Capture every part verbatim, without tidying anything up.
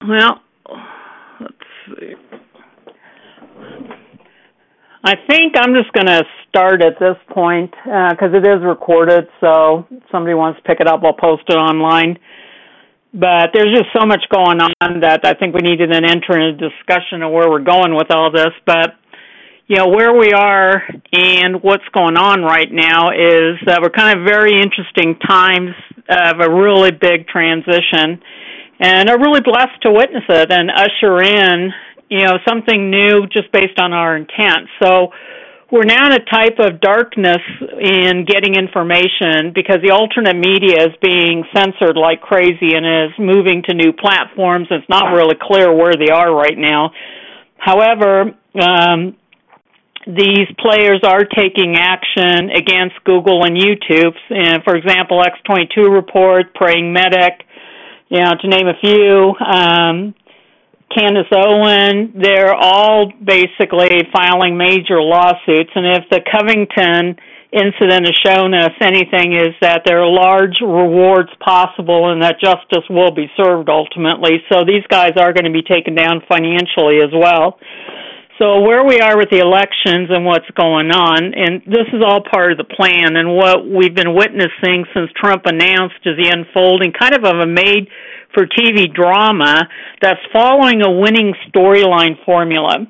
Well, let's see. I think I'm just going to start at this point because uh, it is recorded, so if somebody wants to pick it up, I'll post it online. But there's just so much going on that I think we need to then enter into a discussion of where we're going with all this. But, you know, where we are and what's going on right now is that we're kind of very interesting times of a really big transition, and are really blessed to witness it and usher in, you know, something new just based on our intent. So we're now in a type of darkness in getting information because the alternate media is being censored like crazy and is moving to new platforms. It's not really clear where they are right now. However, um, these players are taking action against Google and YouTube. And for example, X twenty-two Report, Praying Medic, you know, to name a few, um, Candace Owen, they're all basically filing major lawsuits. And if the Covington incident has shown us anything, is that there are large rewards possible and that justice will be served ultimately. So these guys are going to be taken down financially as well. So where we are with the elections and what's going on, and this is all part of the plan, and what we've been witnessing since Trump announced is the unfolding kind of of a made-for-T V drama that's following a winning storyline formula.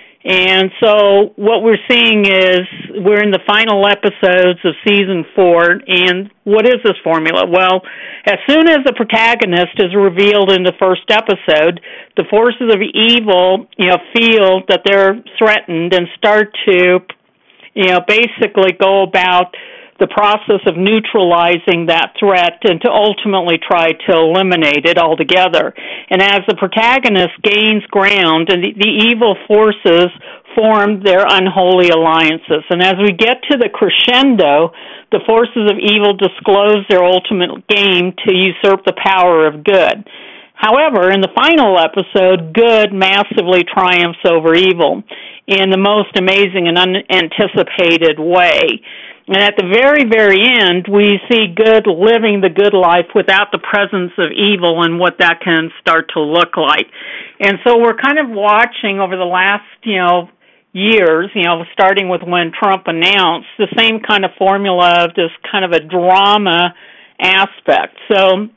And so what we're seeing is we're in the final episodes of season four, and what is this formula? Well, as soon as the protagonist is revealed in the first episode, the forces of evil, you know, feel that they're threatened and start to, you know, basically go about the process of neutralizing that threat and to ultimately try to eliminate it altogether. And as the protagonist gains ground, and the, the evil forces form their unholy alliances. And as we get to the crescendo, the forces of evil disclose their ultimate game to usurp the power of good. However, in the final episode, good massively triumphs over evil in the most amazing and unanticipated way. And at the very, very end, we see good living the good life without the presence of evil and what that can start to look like. And so we're kind of watching over the last, you know, years, you know, starting with when Trump announced, the same kind of formula of this kind of a drama aspect. So,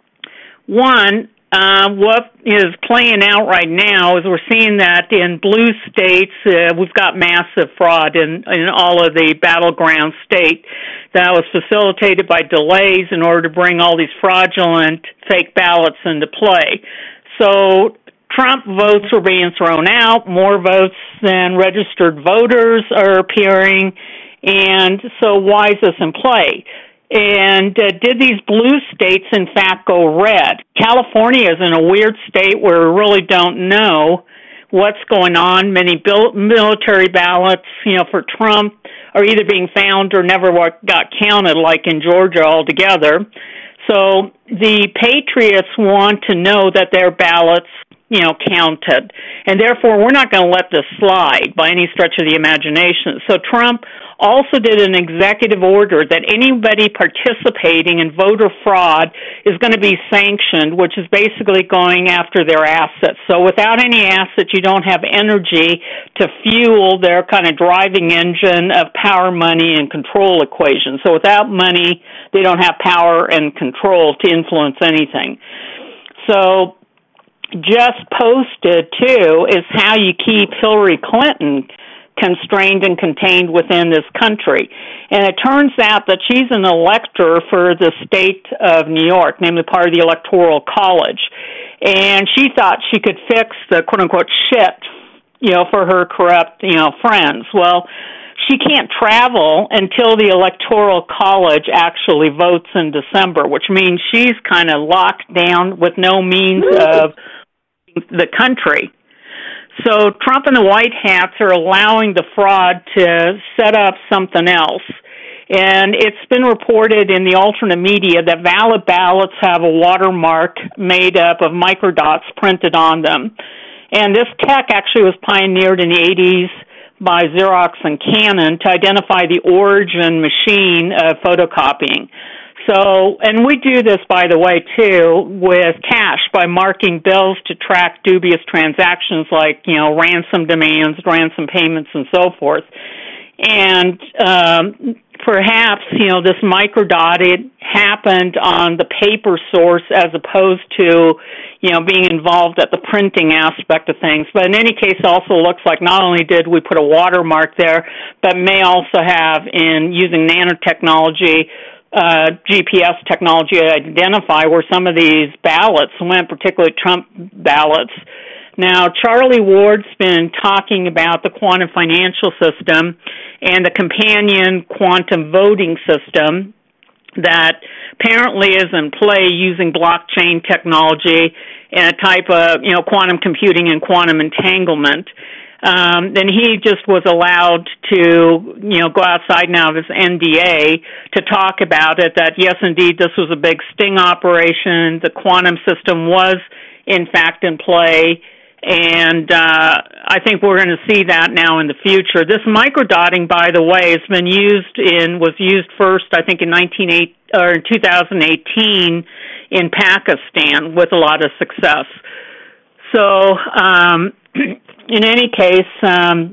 one, Uh, what is playing out right now is we're seeing that in blue states, uh, we've got massive fraud in, in all of the battleground state that was facilitated by delays in order to bring all these fraudulent fake ballots into play. So Trump votes are being thrown out, more votes than registered voters are appearing, and so why is this in play? And uh, did these blue states, in fact, go red? California is in a weird state where we really don't know what's going on. Many bil- military ballots, you know, for Trump are either being found or never got counted, like in Georgia altogether. So the patriots want to know that their ballots, you know, counted. And therefore, we're not going to let this slide by any stretch of the imagination. So Trump also did an executive order that anybody participating in voter fraud is going to be sanctioned, which is basically going after their assets. So without any assets, you don't have energy to fuel their kind of driving engine of power, money, and control equation. So without money, they don't have power and control to influence anything. So just posted, too, is how you keep Hillary Clinton constrained and contained within this country. And it turns out that she's an elector for the state of New York, namely part of the Electoral College. And she thought she could fix the quote-unquote shit, you know, for her corrupt, you know, friends. Well, she can't travel until the Electoral College actually votes in December, which means she's kind of locked down with no means of the country. So Trump and the White Hats are allowing the fraud to set up something else. And it's been reported in the alternate media that valid ballots have a watermark made up of microdots printed on them. And this tech actually was pioneered in the eighties by Xerox and Canon to identify the origin machine of photocopying. So, and we do this, by the way, too, with cash by marking bills to track dubious transactions like, you know, ransom demands, ransom payments, and so forth. And um, perhaps, you know, this microdotting happened on the paper source as opposed to, you know, being involved at the printing aspect of things. But in any case, it also looks like not only did we put a watermark there, but may also have, in using nanotechnology, uh, G P S technology to identify where some of these ballots went, particularly Trump ballots. Now, Charlie Ward's been talking about the quantum financial system and the companion quantum voting system that apparently is in play using blockchain technology and a type of, you know, quantum computing and quantum entanglement. Um, then he just was allowed to, you know, go outside now of his N D A to talk about it, that yes, indeed, this was a big sting operation. The quantum system was, in fact, in play. And uh, I think we're going to see that now in the future. This microdotting, by the way, has been used in was used first, I think, in nineteen eight or in two thousand eighteen in Pakistan with a lot of success. So, um, in any case, um,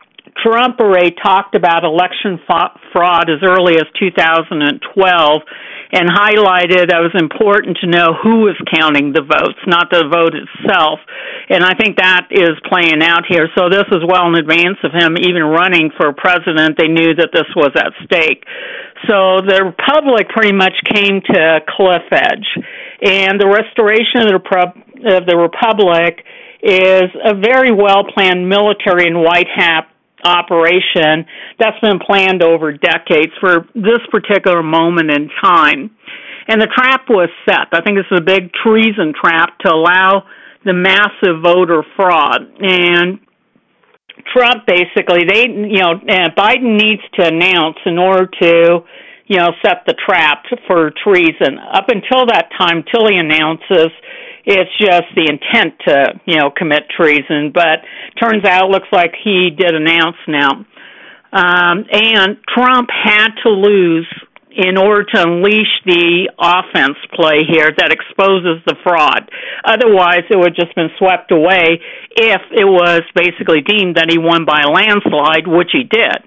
Trump already talked about election fraud as early as two thousand twelve and highlighted that it was important to know who was counting the votes, not the vote itself. And I think that is playing out here. So this is well in advance of him even running for president. They knew that this was at stake. So the Republic pretty much came to a cliff edge. And the restoration of the, Repub- of the Republic is a very well-planned military and white hat operation that's been planned over decades for this particular moment in time. And the trap was set. I think this is a big treason trap to allow the massive voter fraud. And Trump basically, they, you know, uh, Biden needs to announce in order to, you know, set the trap for treason. Up until that time, till he announces, it's just the intent to, you know, commit treason. But turns out, looks like he did announce now. Um, and Trump had to lose in order to unleash the offense play here that exposes the fraud. Otherwise, it would have just been swept away if it was basically deemed that he won by a landslide, which he did.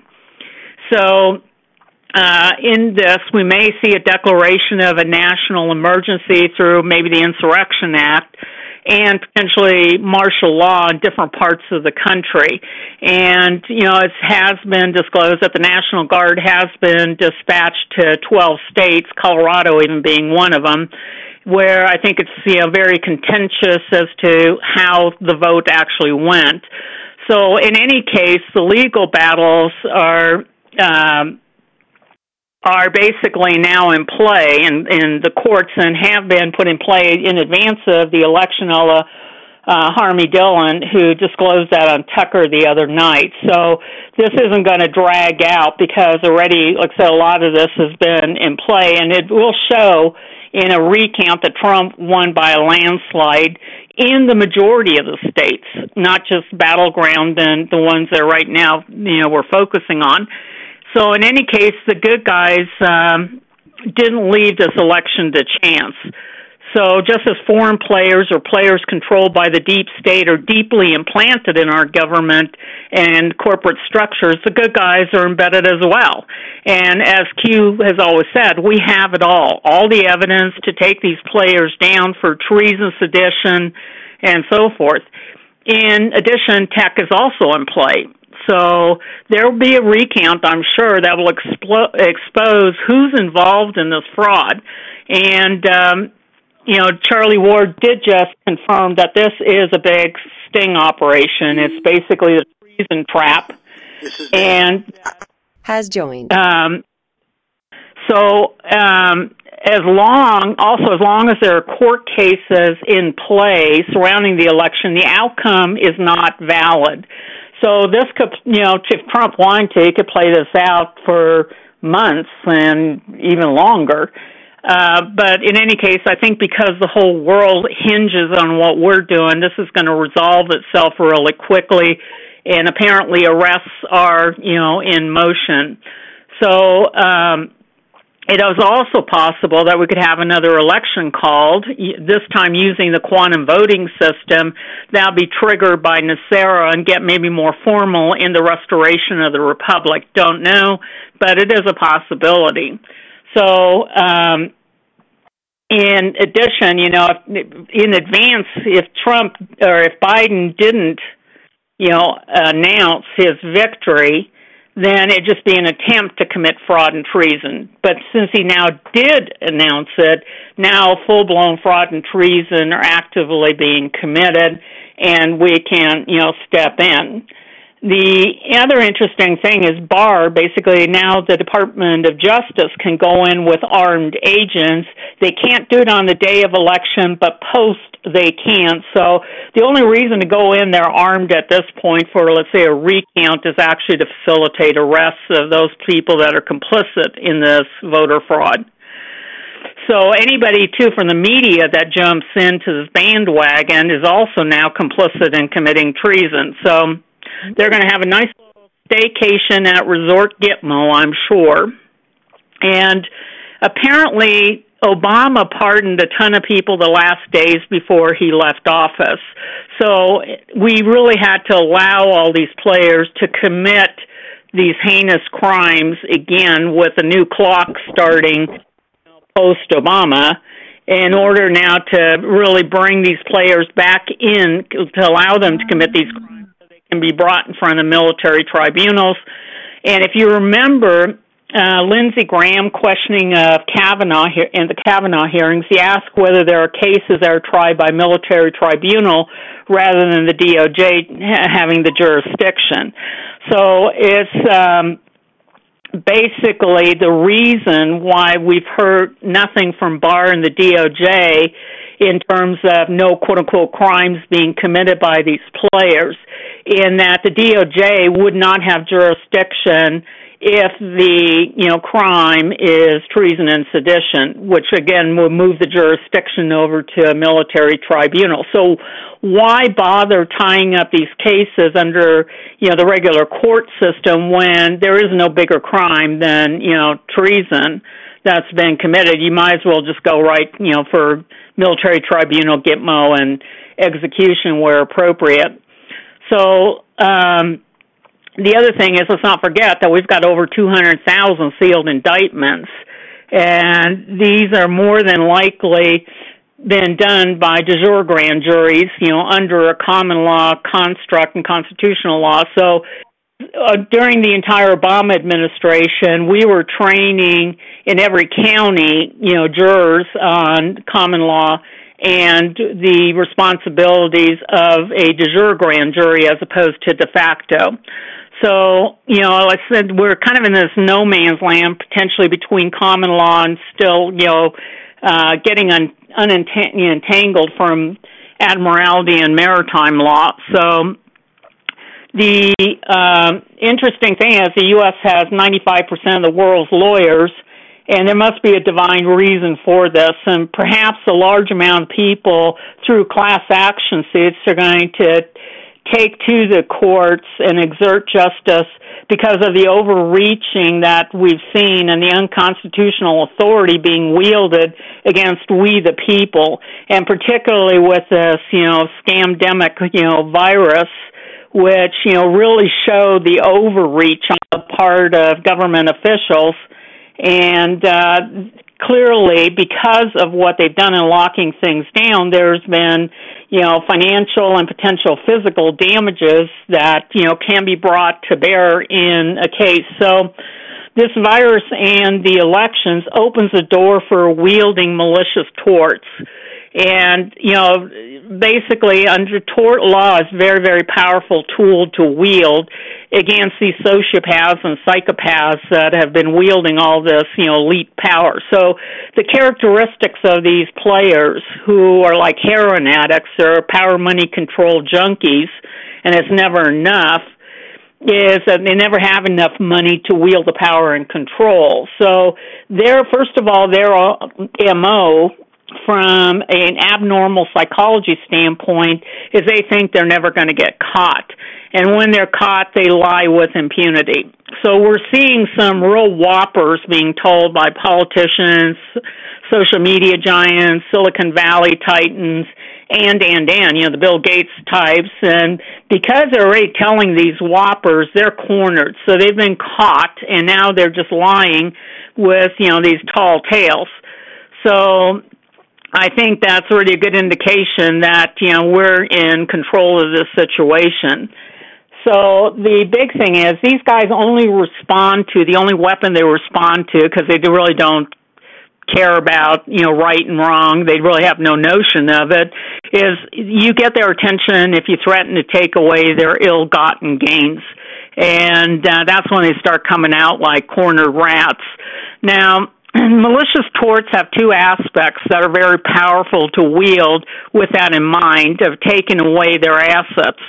So, Uh, in this, we may see a declaration of a national emergency through maybe the Insurrection Act and potentially martial law in different parts of the country. And, you know, it has been disclosed that the National Guard has been dispatched to twelve states, Colorado even being one of them, where I think it's, you know, very contentious as to how the vote actually went. So in any case, the legal battles are um, are basically now in play in, in the courts and have been put in play in advance of the election, a la uh, Harmy Dillon, who disclosed that on Tucker the other night. So this isn't going to drag out because already, like I said, a lot of this has been in play, and it will show in a recount that Trump won by a landslide in the majority of the states, not just battleground and the ones that right now, you know, we're focusing on. So in any case, the good guys um, didn't leave this election to chance. So just as foreign players or players controlled by the deep state are deeply implanted in our government and corporate structures, the good guys are embedded as well. And as Q has always said, we have it all, all the evidence to take these players down for treason, sedition, and so forth. In addition, tech is also in play. So there will be a recount, I'm sure, that will explo- expose who's involved in this fraud. And, um, you know, Charlie Ward did just confirm that this is a big sting operation. It's basically a treason trap. And has joined. Um, so um, as long, also as long as there are court cases in play surrounding the election, the outcome is not valid. So this could, you know, if Trump wanted to, he could play this out for months and even longer. Uh, but in any case, I think because the whole world hinges on what we're doing, this is going to resolve itself really quickly, and apparently arrests are, you know, in motion. So um, it is also possible that we could have another election called, this time using the quantum voting system, that'll be triggered by NESARA and get maybe more formal in the restoration of the republic. Don't know, but it is a possibility. So, um, in addition, you know, if, in advance, if Trump or if Biden didn't, you know, announce his victory, then it'd just be an attempt to commit fraud and treason. But since he now did announce it, now full-blown fraud and treason are actively being committed, and we can, you know, step in. The other interesting thing is Barr, basically now the Department of Justice can go in with armed agents. They can't do it on the day of election, but post they can. So the only reason to go in there armed at this point for, let's say, a recount is actually to facilitate arrests of those people that are complicit in this voter fraud. So anybody, too, from the media that jumps into this bandwagon is also now complicit in committing treason. So they're going to have a nice little staycation at Resort Gitmo, I'm sure. And apparently Obama pardoned a ton of people the last days before he left office. So we really had to allow all these players to commit these heinous crimes again with a new clock starting post-Obama in order now to really bring these players back in to allow them to commit these crimes. Can be brought in front of military tribunals. And if you remember, uh, Lindsey Graham questioning of Kavanaugh here in the Kavanaugh hearings, he asked whether there are cases that are tried by military tribunal rather than the D O J having the jurisdiction. So it's um, basically the reason why we've heard nothing from Barr and the D O J in terms of no quote-unquote crimes being committed by these players, in that the D O J would not have jurisdiction if the, you know, crime is treason and sedition, which again would move the jurisdiction over to a military tribunal. So why bother tying up these cases under, you know, the regular court system when there is no bigger crime than, you know, treason that's been committed? You might as well just go right, you know, for military tribunal, Gitmo, and execution where appropriate. So um, the other thing is, let's not forget that we've got over two hundred thousand sealed indictments, and these are more than likely been done by de jure grand juries, you know, under a common law construct and constitutional law. So uh, during the entire Obama administration, we were training in every county, you know, jurors on common law and the responsibilities of a de jure grand jury as opposed to de facto. So, you know, like I said, we're kind of in this no man's land, potentially between common law and still, you know, uh, getting un- unentangled from admiralty and maritime law. So the uh, interesting thing is the U S has ninety-five percent of the world's lawyers, and there must be a divine reason for this, and perhaps a large amount of people through class action suits are going to take to the courts and exert justice because of the overreaching that we've seen and the unconstitutional authority being wielded against we the people, and particularly with this, you know, scamdemic, you know, virus, which, you know, really showed the overreach on the part of government officials. And uh, clearly, because of what they've done in locking things down, there's been, you know, financial and potential physical damages that, you know, can be brought to bear in a case. So this virus and the elections opens the door for wielding malicious torts. And, you know, basically under tort law is a very, very powerful tool to wield against these sociopaths and psychopaths that have been wielding all this, you know, elite power. So the characteristics of these players who are like heroin addicts or power money control junkies, and it's never enough, is that they never have enough money to wield the power and control. So they're, first of all, their M O from an abnormal psychology standpoint is they think they're never going to get caught. and when they're caught, they lie with impunity. So we're seeing some real whoppers being told by politicians, social media giants, Silicon Valley titans, and, and, and, you know, the Bill Gates types. And because they're already telling these whoppers, they're cornered. So they've been caught, and now they're just lying with, you know, these tall tales. So I think that's already a good indication that, you know, we're in control of this situation. So the big thing is these guys only respond to, the only weapon they respond to, because they really don't care about, you know, right and wrong, they really have no notion of it, is you get their attention if you threaten to take away their ill-gotten gains. And uh, that's when they start coming out like cornered rats. Now, malicious torts have two aspects that are very powerful to wield with that in mind, of taking away their assets.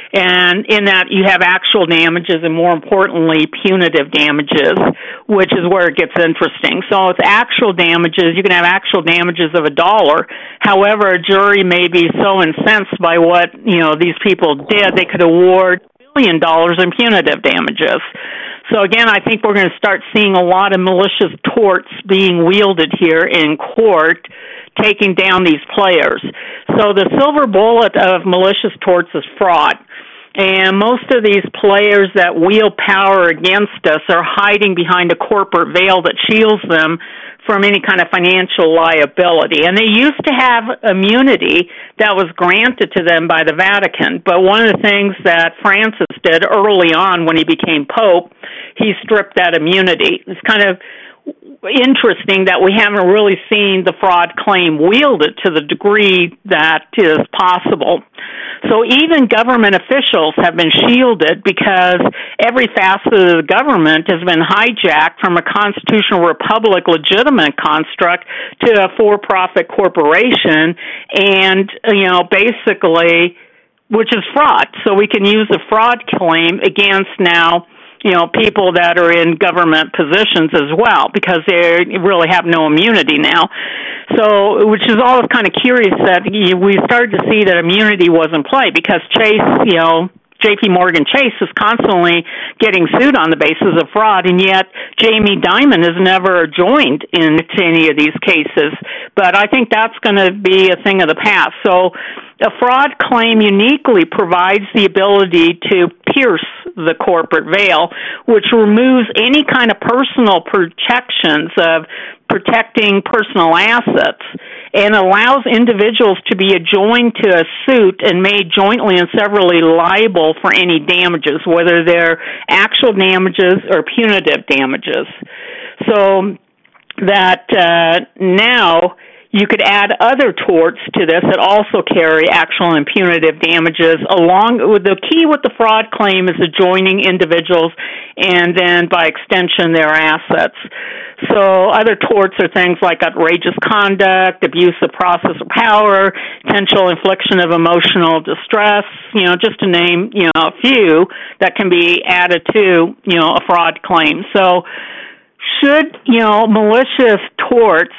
And in that you have actual damages and, more importantly, punitive damages, which is where it gets interesting. So it's actual damages. You can have actual damages of a dollar. However, a jury may be so incensed by what, you know, these people did, they could award a billion dollars in punitive damages. So again, I think we're going to start seeing a lot of malicious torts being wielded here in court, taking down these players. So the silver bullet of malicious torts is fraud. And most of these players that wield power against us are hiding behind a corporate veil that shields them from any kind of financial liability. And they used to have immunity that was granted to them by the Vatican. But one of the things that Francis did early on when he became Pope, he stripped that immunity. It's kind of interesting that we haven't really seen the fraud claim wielded to the degree that is possible. So even government officials have been shielded because every facet of the government has been hijacked from a constitutional republic legitimate construct to a for-profit corporation, and, you know, basically, which is fraud. So we can use the fraud claim against now, you know, people that are in government positions as well, because they really have no immunity now. So, which is always kind of curious that we started to see that immunity was in play, because Chase, you know, J P Morgan Chase is constantly getting sued on the basis of fraud, and yet Jamie Dimon has never joined into any of these cases. But I think that's going to be a thing of the past. So a fraud claim uniquely provides the ability to pierce the corporate veil, which removes any kind of personal protections of protecting personal assets, and allows individuals to be adjoined to a suit and made jointly and severally liable for any damages, whether they're actual damages or punitive damages. So that uh, now you could add other torts to this that also carry actual and punitive damages, along with the key with the fraud claim is adjoining individuals and then by extension their assets. So other torts are things like outrageous conduct, abuse of process of power, potential infliction of emotional distress, you know, just to name, you know, a few that can be added to, you know, a fraud claim. So should, you know, malicious torts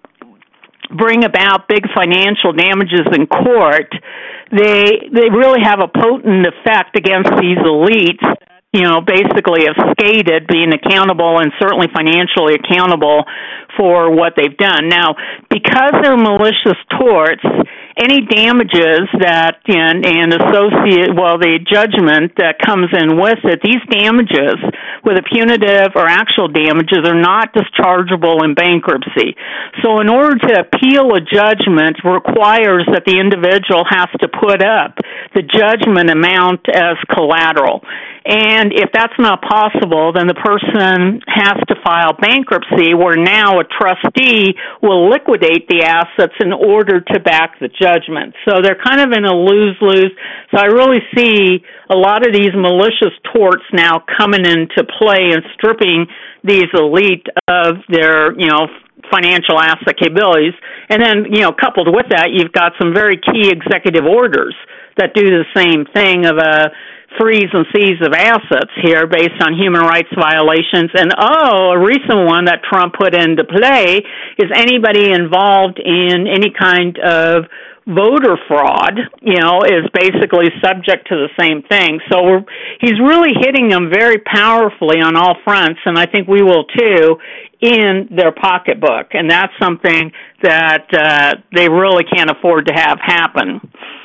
bring about big financial damages in court, they they really have a potent effect against these elites, you know, basically have skated being accountable and certainly financially accountable for what they've done. Now, because they're malicious torts, any damages that and, and associate, well, the judgment that comes in with it, these damages, whether punitive or actual damages, are not dischargeable in bankruptcy. So in order to appeal a judgment requires that the individual has to put up the judgment amount as collateral. And if that's not possible, then the person has to file bankruptcy, where now a trustee will liquidate the assets in order to back the judgment. So they're kind of in a lose-lose. So I really see a lot of these malicious torts now coming into play and stripping these elite of their, you know, financial asset capabilities. And then, you know, coupled with that, you've got some very key executive orders that do the same thing of a freeze and seize of assets here based on human rights violations. And, oh, a recent one that Trump put into play is anybody involved in any kind of voter fraud, you know, is basically subject to the same thing. So we're, he's really hitting them very powerfully on all fronts, and I think we will too, in their pocketbook. And that's something that uh, they really can't afford to have happen.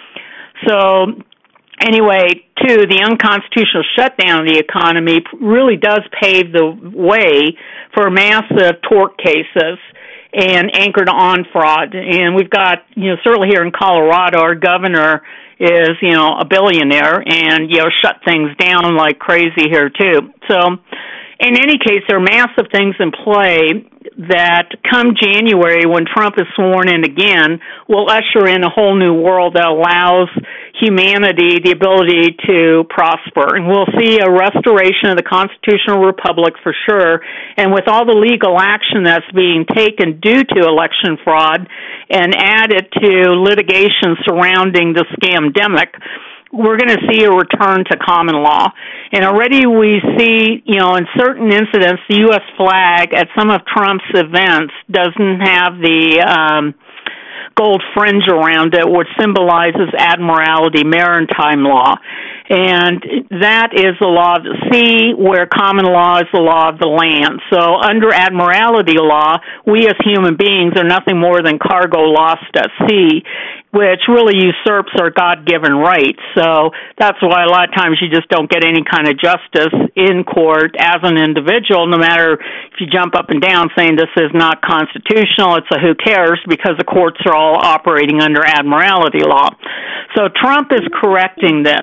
So anyway, too, the unconstitutional shutdown of the economy really does pave the way for massive tort cases and anchored on fraud. And we've got, you know, certainly here in Colorado, our governor is, you know, a billionaire and, you know, shut things down like crazy here too. So in any case, there are massive things in play that come January, when Trump is sworn in again, will usher in a whole new world that allows humanity the ability to prosper. And we'll see a restoration of the constitutional republic for sure. And with all the legal action that's being taken due to election fraud and added to litigation surrounding the scamdemic, we're going to see a return to common law. And already we see, you know, in certain incidents, the U S flag at some of Trump's events doesn't have the um, gold fringe around it, which symbolizes admiralty, maritime law. And that is the law of the sea, where common law is the law of the land. So under admiralty law, we as human beings are nothing more than cargo lost at sea, which really usurps our God-given rights. So that's why a lot of times you just don't get any kind of justice in court as an individual, no matter if you jump up and down saying this is not constitutional, it's a who cares, because the courts are all operating under admiralty law. So Trump is correcting this.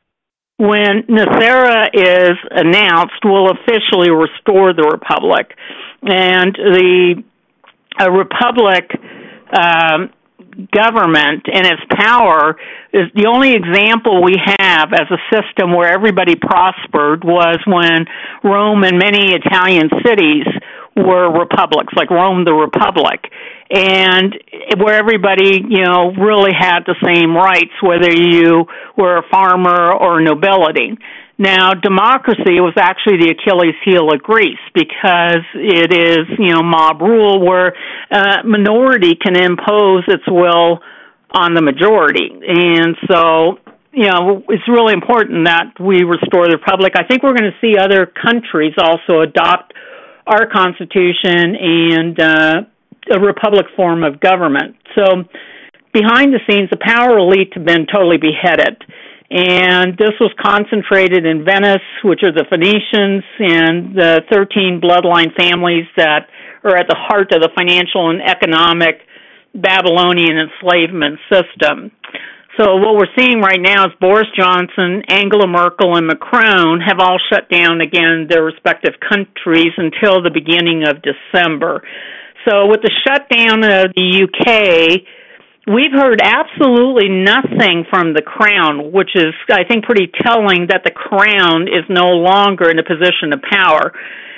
When NESARA is announced, we'll officially restore the republic. And the a republic um, government and its power is the only example we have as a system where everybody prospered was when Rome and many Italian cities were republics, like Rome the Republic, and where everybody, you know, really had the same rights, whether you were a farmer or nobility. Now, democracy was actually the Achilles heel of Greece, because it is, you know, mob rule, where a minority can impose its will on the majority. And so, you know, it's really important that we restore the republic. I think we're going to see other countries also adopt our Constitution and uh, a republic form of government. So behind the scenes, the power elite have been totally beheaded. And this was concentrated in Venice, which are the Phoenicians and the thirteen bloodline families that are at the heart of the financial and economic Babylonian enslavement system. So what we're seeing right now is Boris Johnson, Angela Merkel, and Macron have all shut down, again, their respective countries until the beginning of December. So with the shutdown of the U K, we've heard absolutely nothing from the Crown, which is, I think, pretty telling that the Crown is no longer in a position of power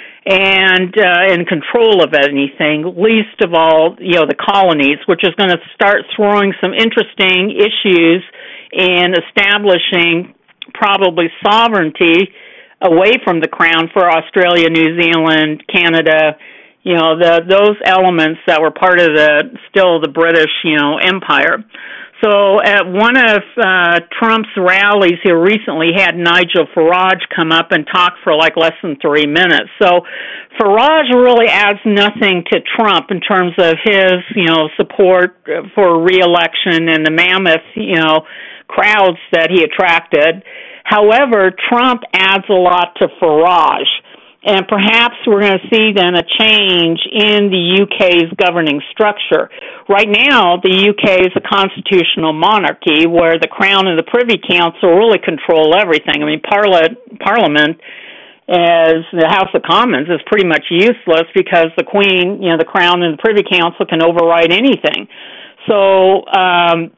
and uh, in control of anything, least of all, you know, the colonies, which is going to start throwing some interesting issues in establishing probably sovereignty away from the Crown for Australia, New Zealand, Canada, you know, the those elements that were part of the still the British, you know, empire. So at one of uh, Trump's rallies here recently, had Nigel Farage come up and talk for like less than three minutes. So Farage really adds nothing to Trump in terms of his, you know, support for re-election and the mammoth, you know, crowds that he attracted. However, Trump adds a lot to Farage. And perhaps we're going to see then a change in the U K's governing structure. Right now, the U K is a constitutional monarchy where the Crown and the Privy Council really control everything. I mean, Parla- Parliament, as the House of Commons, is pretty much useless because the Queen, you know, the Crown and the Privy Council can override anything. So um,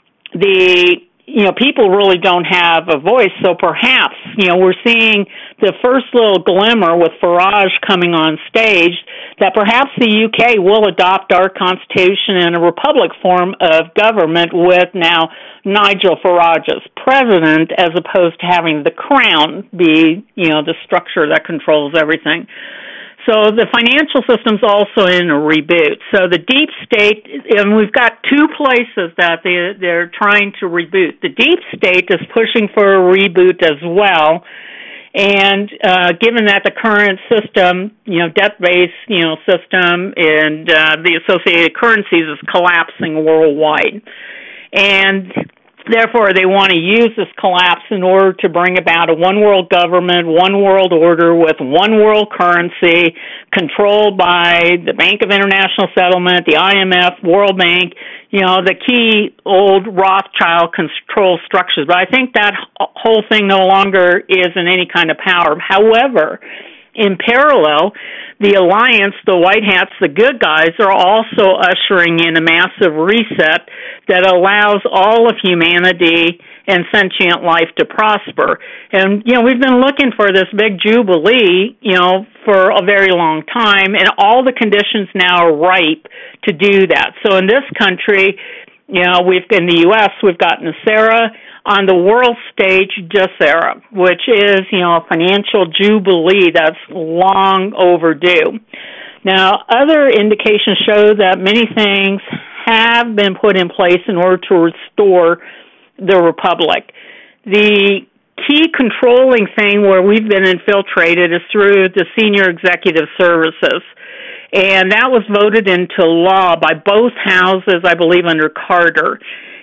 the you know, people really don't have a voice, so perhaps, you know, we're seeing the first little glimmer with Farage coming on stage that perhaps the U K will adopt our Constitution in a republic form of government with now Nigel Farage as president, as opposed to having the Crown be, you know, the structure that controls everything. So the financial system's also in a reboot. So the deep state, and we've got two places that they, they're trying to reboot. The deep state is pushing for a reboot as well. And uh, given that the current system, you know, debt-based, you know, system and uh, the associated currencies is collapsing worldwide. And therefore, they want to use this collapse in order to bring about a one-world government, one-world order with one world currency controlled by the Bank of International Settlement, the I M F, World Bank, you know, the key old Rothschild control structures. But I think that whole thing no longer is in any kind of power. However, in parallel, the alliance, the white hats, the good guys, are also ushering in a massive reset that allows all of humanity and sentient life to prosper. And, you know, we've been looking for this big jubilee, you know, for a very long time, and all the conditions now are ripe to do that. So in this country, you know, we've in the U S, we've got NESARA. On the world stage, GESARA, which is, you know, a financial jubilee that's long overdue. Now, other indications show that many things have been put in place in order to restore the republic. The key controlling thing where we've been infiltrated is through the senior executive services. And that was voted into law by both houses, I believe, under Carter.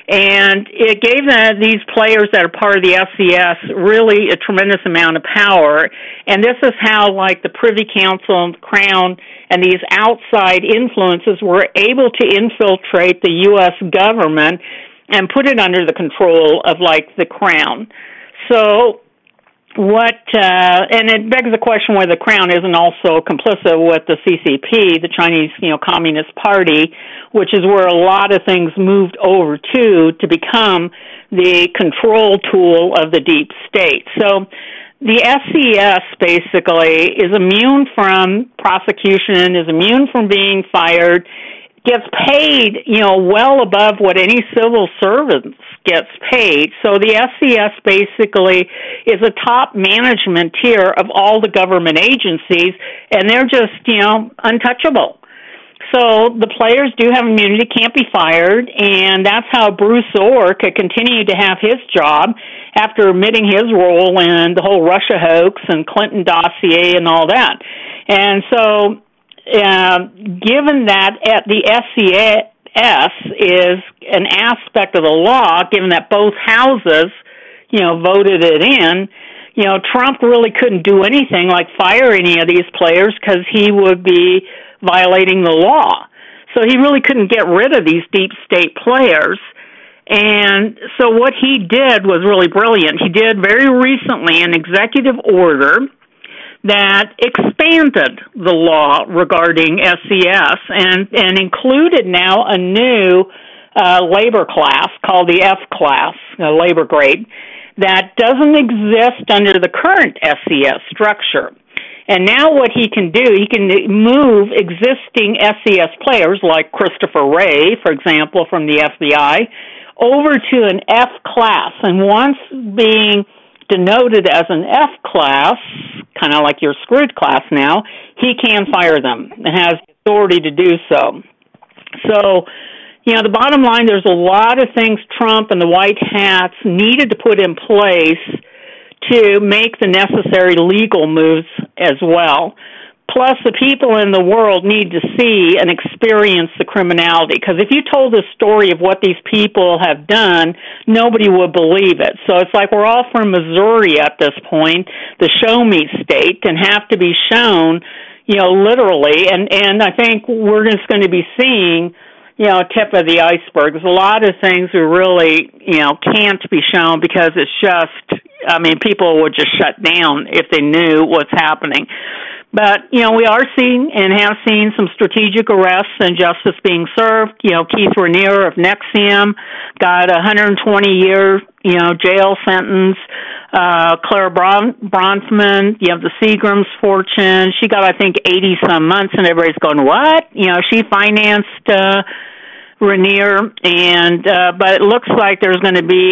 And it gave uh, these players that are part of the S E S really a tremendous amount of power. And this is how, like, the Privy Council and the Crown and these outside influences were able to infiltrate the U S government and put it under the control of, like, the Crown. So what, uh, and it begs the question whether the Crown isn't also complicit with the C C P, the Chinese, you know, Communist Party, which is where a lot of things moved over to to become the control tool of the deep state. So the S E S basically is immune from prosecution, is immune from being fired, gets paid, you know, well above what any civil servant gets paid. So the S E S basically is a top management tier of all the government agencies, and they're just, you know, untouchable. So the players do have immunity, can't be fired, and that's how Bruce Ohr could continue to have his job after admitting his role in the whole Russia hoax and Clinton dossier and all that. And so uh, given that at the S E S is an aspect of the law, given that both houses, you know, voted it in, you know, Trump really couldn't do anything like fire any of these players because he would be violating the law. So he really couldn't get rid of these deep state players. And so what he did was really brilliant. He did very recently an executive order that expanded the law regarding S E S and, and included now a new uh, labor class called the F class, a labor grade, that doesn't exist under the current S E S structure. And now what he can do, he can move existing S E S players like Christopher Wray, for example, from the F B I, over to an F class. And once being denoted as an F class, kind of like your screwed class now, he can fire them and has authority to do so. So, you know, the bottom line, there's a lot of things Trump and the White Hats needed to put in place to make the necessary legal moves as well. Plus, the people in the world need to see and experience the criminality. Because if you told the story of what these people have done, nobody would believe it. So it's like we're all from Missouri at this point, the show-me state, and have to be shown, you know, literally. And, and I think we're just going to be seeing, you know, tip of the iceberg. There's a lot of things we really, you know, can't be shown because it's just, I mean, people would just shut down if they knew what's happening. But, you know, we are seeing and have seen some strategic arrests and justice being served. You know, Keith Raniere of N X I V M got a one hundred twenty year, you know, jail sentence. Uh, Claire Bron- Bronfman, you have the Seagram's fortune. She got, I think, eighty-some months, and everybody's going, what? You know, she financed uh, Raniere, and uh, but it looks like there's going to be added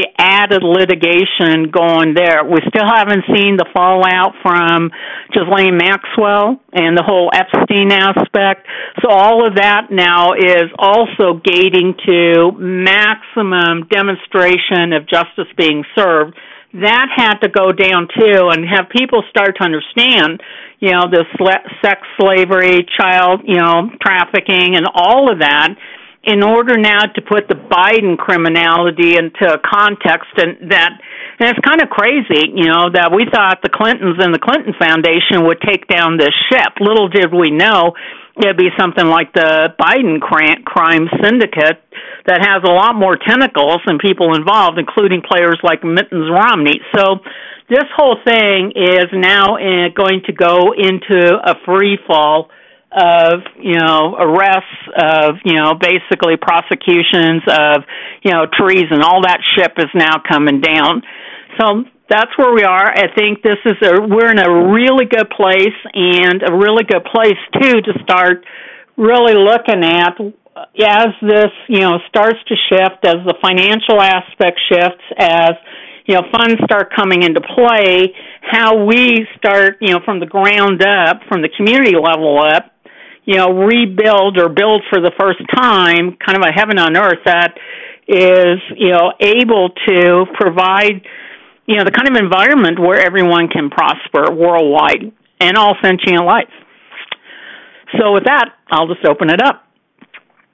added litigation going there. We still haven't seen the fallout from Ghislaine Maxwell and the whole Epstein aspect. So all of that now is also gating to maximum demonstration of justice being served. That had to go down too, and have people start to understand, you know, this sex slavery, child, you know, trafficking, and all of that, in order now to put the Biden criminality into context. And that, and it's kind of crazy, you know, that we thought the Clintons and the Clinton Foundation would take down this ship. Little did we know it'd be something like the Biden crime syndicate that has a lot more tentacles and people involved, including players like Mittens Romney. So this whole thing is now uh, going to go into a free fall of, you know, arrests, of, you know, basically prosecutions of, you know, treason. All that ship is now coming down. So that's where we are. I think this is a, we're in a really good place, and a really good place, too, to start really looking at as this, you know, starts to shift, as the financial aspect shifts, as, you know, funds start coming into play, how we start, you know, from the ground up, from the community level up, you know, rebuild or build for the first time kind of a heaven on earth that is, you know, able to provide, you know, the kind of environment where everyone can prosper worldwide and all sentient life. So with that, I'll just open it up.